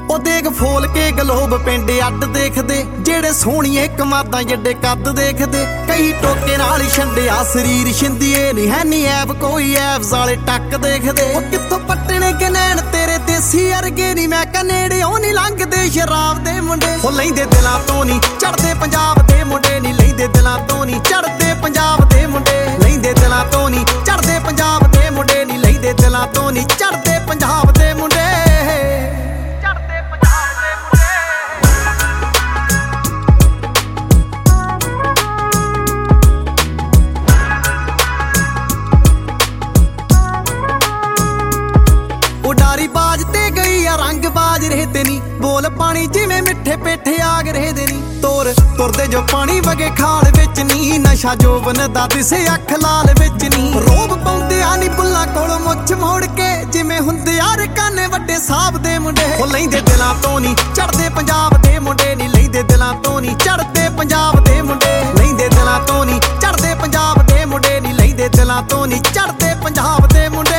ਉਹ ਦੇਖ ਫੋਲ ਕੇ ਗਲੋਬ ਪਿੰਡ ਅੱਡ ਦੇਖਦੇ, ਜਿਹੜੇ ਸੋਹਣੀਏ ਕਮਾਦਾਂ ਜੱਡੇ ਕੱਦ ਦੇਖਦੇ। ਕਈ ਟੋਕੇ ਨਾਲ ਹੀ ਛੰਡਿਆ ਸਰੀਰ ਛਿੰਦੀਏ, ਨਹੀਂ ਹੈ ਨੀ ਐਬ ਕੋਈ ਐਬਸ ਵਾਲੇ ਟੱਕ ਦੇਖਦੇ। ਉਹ ਕਿੱਥੋਂ ਪੱਟਣੇ ਕਿ ਨੈਣ ਤੇਰੇ ਦੇਸੀ ਅਰਗੇ, ਨੀ ਮੈਂ ਕਹ ਨੇੜਿਓਂ ਨੀ ਲੰਘਦੇ ਸ਼ਰਾਬ ਦੇ ਮੁੰਡੇ। ਉਹ ਲੈਂਦੇ ਦਿਲਾਂ ਤੋਂ ਨੀ ਚੜਦੇ ਪੰਜਾਬ ਦੇ ਮੁੰਡੇ, ਨੀ ਲੈਂਦੇ ਦਿਲਾਂ ਤੋਂ ਨੀ ਚੜਦੇ ਪੰਜਾਬ ਦੇ ਮੁੰਡੇ। ਲੈਂਦੇ ਦਿਲਾਂ ਤੋਂ ਨੀ ਚੜਦੇ ਪੰਜਾਬ ਦੇ ਮੁੰਡੇ, ਨੀ ਲੈਂਦੇ ਦਿਲਾਂ ਤੋਂ ਨੀ ਚੜਦੇ ਪੰਜਾਬ ਦੇ ਮੁੰਡੇ। ਉਡਾਰੀ ਬਾਜ ਤੇ ਗਈ ਆ ਰੰਗ ਬਾਜ ਰਹਤੇ ਨੀ, ਬੋਲ ਪਾਣੀ ਜਿਵੇਂ ਮਿੱਠੇ ਪੇਠੇ ਆਗ ਰਹਦੇ ਨੀ। ਤੁਰਦੇ ਜੋ ਪਾਣੀ ਵਗੇ ਖਾਲ ਵਿੱਚ ਨੀ, ਨਸ਼ਾ ਜੋਬਨ ਦਾ ਦਿਸੇ ਅੱਖ ਲਾਲ ਵਿੱਚ ਨੀ। ਰੋਬ ਪਾਉਂਦੇ ਆ ਨੀ ਬੁੱਲਾਂ ਕੋਲ ਮੁੱਛ ਮੋੜ ਕੇ, ਜਿਵੇਂ ਹੁੰਦੇ ਆ ਰਕਾਨੇ ਵੱਡੇ ਸਾਹਬ ਦੇ ਮੁੰਡੇ। ਉਹ ਲੈਂਦੇ ਦਿਲਾਂ ਤੋਂ ਨੀ ਚੜਦੇ ਪੰਜਾਬ ਦੇ ਮੁੰਡੇ, ਨੀ ਲੈਂਦੇ ਦਿਲਾਂ ਤੋਂ ਨੀ ਚੜਦੇ ਪੰਜਾਬ ਦੇ ਮੁੰਡੇ। ਲੈਂਦੇ ਦਿਲਾਂ ਤੋਂ ਨੀ ਚੜਦੇ ਪੰਜਾਬ ਦੇ ਮੁੰਡੇ, ਨੀ ਲੈਂਦੇ ਦਿਲਾਂ ਤੋਂ ਨੀ ਚੜਦੇ ਪੰਜਾਬ ਦੇ ਮੁੰਡੇ।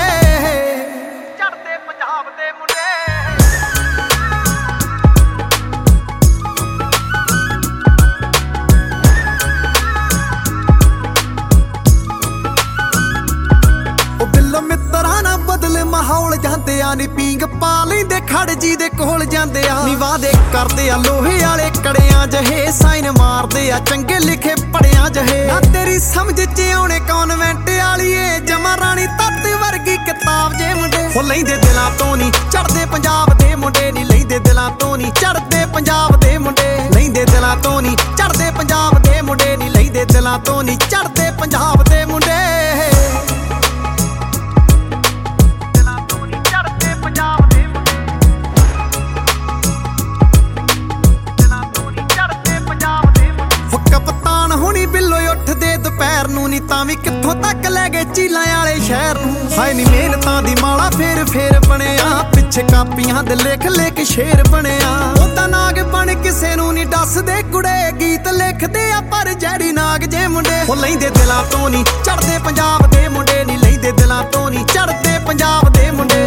ਮਿੱਤਰਾਂ ਨਾ ਬਦਲ ਮਾਹੌਲ ਜਾਂਦੇ ਆ ਨੀ, ਪੀਂਗ ਪਾ ਲੈਂਦੇ ਖੜ ਜੀ ਦੇ ਕੋਲ ਜਾਂਦੇ ਆ ਨੀ। ਵਾਦੇ ਕਰਦੇ ਆ ਲੋਹੇ ਵਾਲੇ ਕੜਿਆਂ ਜਹੇ, ਸਾਈਨ ਮਾਰਦੇ ਆ ਚੰਗੇ ਲਿਖੇ ਪੜਿਆਂ ਜਹੇ। ਨਾ ਤੇਰੀ ਸਮਝ ਚ ਆਉਣੇ ਕੌਨਵੈਂਟ ਵਾਲੀਏ, ਜਮਾ ਰਾਣੀ ਤੱਤ ਵਰਗੀ ਕਿਤਾਬ ਜੇ ਮੁੰਡੇ। ਉਹ ਲੈਂਦੇ ਦਿਲਾਂ ਤੋਂ ਨੀ ਚੜਦੇ ਪੰਜਾਬ ਦੇ ਮੁੰਡੇ, ਨੀ ਲੈਂਦੇ ਦਿਲਾਂ ਤੋਂ ਨੀ ਚੜਦੇ ਪੰਜਾਬ ਦੇ ਮੁੰਡੇ। ਲੈਂਦੇ ਦਿਲਾਂ ਤੋਂ ਨੀ ਚੜਦੇ ਪੰਜਾਬ ਦੇ ਮੁੰਡੇ, ਨੀ ਲੈਂਦੇ ਦਿਲਾਂ ਤੋਂ ਨੀ ਚੜਦੇ ਪੰਜਾਬ ਦੇ ਮੁੰਡੇ। ਕਪਤਾਨ ਹੁਣੀ ਬਿੱਲੋ ਉੱਠਦੇ ਦੁਪਹਿਰ ਨੂੰ, ਨੀ ਤਾਂ ਵੀ ਕਿੱਥੋਂ ਤੱਕ ਲੈ ਗਏ ਚੀਲਾਂ ਵਾਲੇ ਸ਼ਹਿਰ ਨੂੰ। ਹਾਏ ਨੀ ਮਿਹਨਤਾਂ ਦੀ ਮਾਲਾ ਫੇਰ ਬਣਿਆ, ਪਿੱਛੇ ਕਾਪੀਆਂ ਦੇ ਲਿਖ ਸ਼ੇਰ ਬਣਿਆ। ਉਹਦਾ ਨਾਗ ਬਣ ਕਿਸੇ ਨੂੰ ਨੀ ਦੱਸਦੇ ਕੁੜੇ, ਗੀਤ ਲਿਖਦੇ ਆ ਪਰ ਜੈੜੀ ਨਾਗ ਜੇ ਮੁੰਡੇ। ਉਹ ਲੈਂਦੇ ਦਿਲਾਂ ਤੋਂ ਨੀ ਚੜਦੇ ਪੰਜਾਬ ਦੇ ਮੁੰਡੇ, ਨੀ ਲੈਂਦੇ ਦਿਲਾਂ ਤੋਂ ਨੀ ਚੜਦੇ ਪੰਜਾਬ ਦੇ ਮੁੰਡੇ।